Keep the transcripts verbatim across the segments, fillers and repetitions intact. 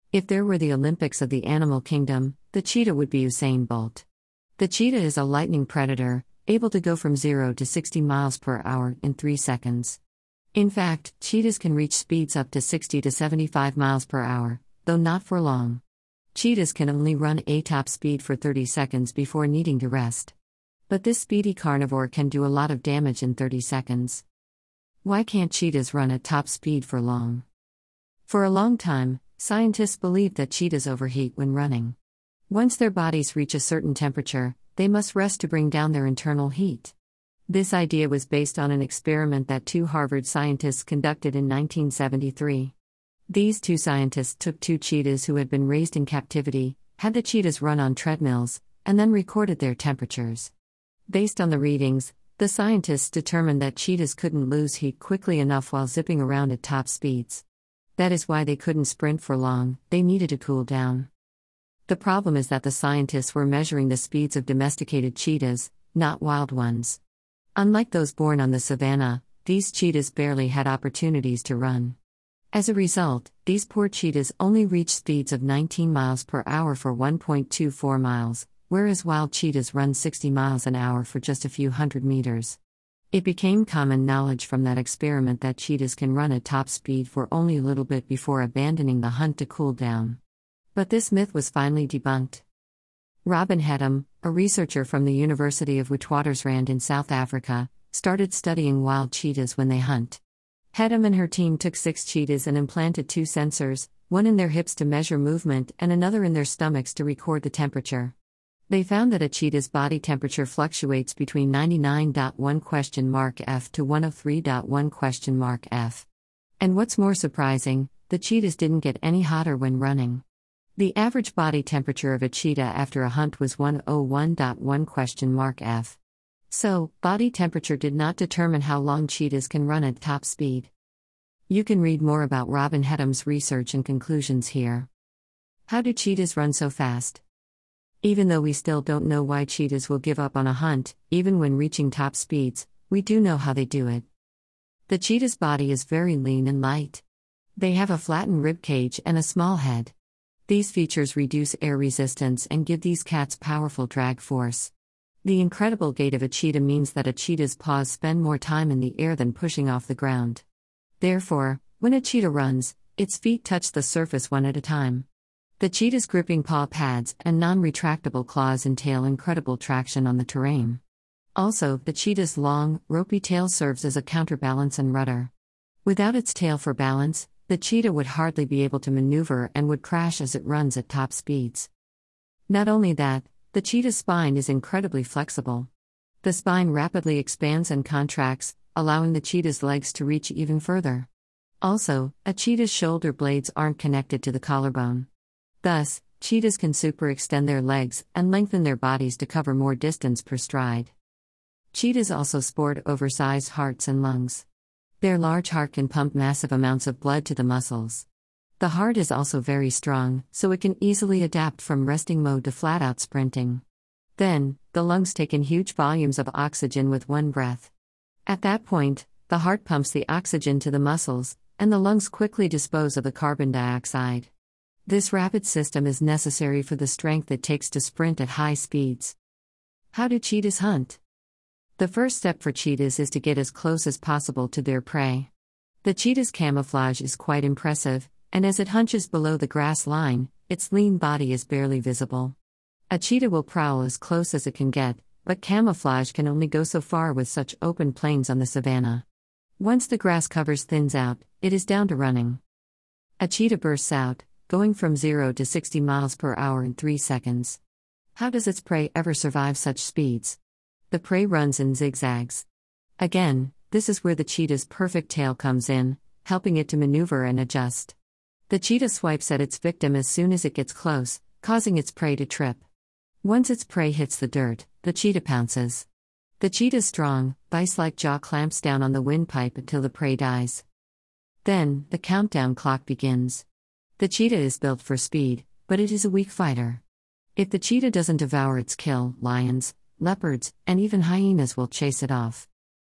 If there were the Olympics of the animal kingdom, the cheetah would be Usain Bolt. The cheetah is a lightning predator, able to go from zero to sixty miles per hour in three seconds. In fact, cheetahs can reach speeds up to sixty to seventy-five miles per hour, though not for long. Cheetahs can only run a top speed for thirty seconds before needing to rest. But this speedy carnivore can do a lot of damage in thirty seconds. Why can't cheetahs run at top speed for long? For a long time, scientists believed that cheetahs overheat when running. Once their bodies reach a certain temperature, they must rest to bring down their internal heat. This idea was based on an experiment that two Harvard scientists conducted in nineteen seventy-three. These two scientists took two cheetahs who had been raised in captivity, had the cheetahs run on treadmills, and then recorded their temperatures. Based on the readings, the scientists determined that cheetahs couldn't lose heat quickly enough while zipping around at top speeds. That is why they couldn't sprint for long, they needed to cool down. The problem is that the scientists were measuring the speeds of domesticated cheetahs, not wild ones. Unlike those born on the savanna, these cheetahs barely had opportunities to run. As a result, these poor cheetahs only reached speeds of nineteen miles per hour for one point two four miles, whereas wild cheetahs run sixty miles an hour for just a few hundred meters. It became common knowledge from that experiment that cheetahs can run at top speed for only a little bit before abandoning the hunt to cool down. But this myth was finally debunked. Robin Hedum, a researcher from the University of Witwatersrand in South Africa, started studying wild cheetahs when they hunt. Hedum and her team took six cheetahs and implanted two sensors, one in their hips to measure movement and another in their stomachs to record the temperature. They found that a cheetah's body temperature fluctuates between ninety-nine point one question mark F to one oh three point one question mark F. And what's more surprising, the cheetahs didn't get any hotter when running. The average body temperature of a cheetah after a hunt was one oh one point one question mark F. So, body temperature did not determine how long cheetahs can run at top speed. You can read more about Robin Hedum's research and conclusions here. How do cheetahs run so fast? Even though we still don't know why cheetahs will give up on a hunt, even when reaching top speeds, we do know how they do it. The cheetah's body is very lean and light. They have a flattened rib cage and a small head. These features reduce air resistance and give these cats powerful drag force. The incredible gait of a cheetah means that a cheetah's paws spend more time in the air than pushing off the ground. Therefore, when a cheetah runs, its feet touch the surface one at a time. The cheetah's gripping paw pads and non-retractable claws entail incredible traction on the terrain. Also, the cheetah's long, ropey tail serves as a counterbalance and rudder. Without its tail for balance, the cheetah would hardly be able to maneuver and would crash as it runs at top speeds. Not only that, the cheetah's spine is incredibly flexible. The spine rapidly expands and contracts, allowing the cheetah's legs to reach even further. Also, a cheetah's shoulder blades aren't connected to the collarbone. Thus, cheetahs can superextend their legs and lengthen their bodies to cover more distance per stride. Cheetahs also sport oversized hearts and lungs. Their large heart can pump massive amounts of blood to the muscles. The heart is also very strong, so it can easily adapt from resting mode to flat-out sprinting. Then, the lungs take in huge volumes of oxygen with one breath. At that point, the heart pumps the oxygen to the muscles, and the lungs quickly dispose of the carbon dioxide. This rapid system is necessary for the strength it takes to sprint at high speeds. How do cheetahs hunt? The first step for cheetahs is to get as close as possible to their prey. The cheetah's camouflage is quite impressive, and as it hunches below the grass line, its lean body is barely visible. A cheetah will prowl as close as it can get, but camouflage can only go so far with such open plains on the savanna. Once the grass covers thins out, it is down to running. A cheetah bursts out, going from zero to sixty miles per hour in three seconds. How does its prey ever survive such speeds? The prey runs in zigzags. Again, this is where the cheetah's perfect tail comes in, helping it to maneuver and adjust. The cheetah swipes at its victim as soon as it gets close, causing its prey to trip. Once its prey hits the dirt, the cheetah pounces. The cheetah's strong, vice-like jaw clamps down on the windpipe until the prey dies. Then, the countdown clock begins. The cheetah is built for speed, but it is a weak fighter. If the cheetah doesn't devour its kill, lions, leopards, and even hyenas will chase it off.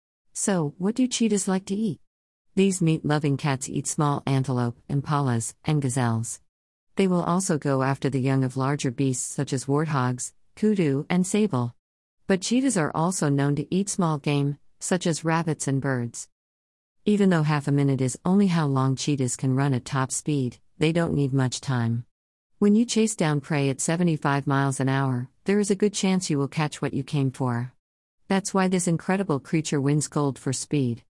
So, what do cheetahs like to eat? These meat-loving cats eat small antelope, impalas, and gazelles. They will also go after the young of larger beasts such as warthogs, kudu, and sable. But cheetahs are also known to eat small game, such as rabbits and birds. Even though half a minute is only how long cheetahs can run at top speed, they don't need much time. When you chase down prey at seventy-five miles an hour, there is a good chance you will catch what you came for. That's why this incredible creature wins gold for speed.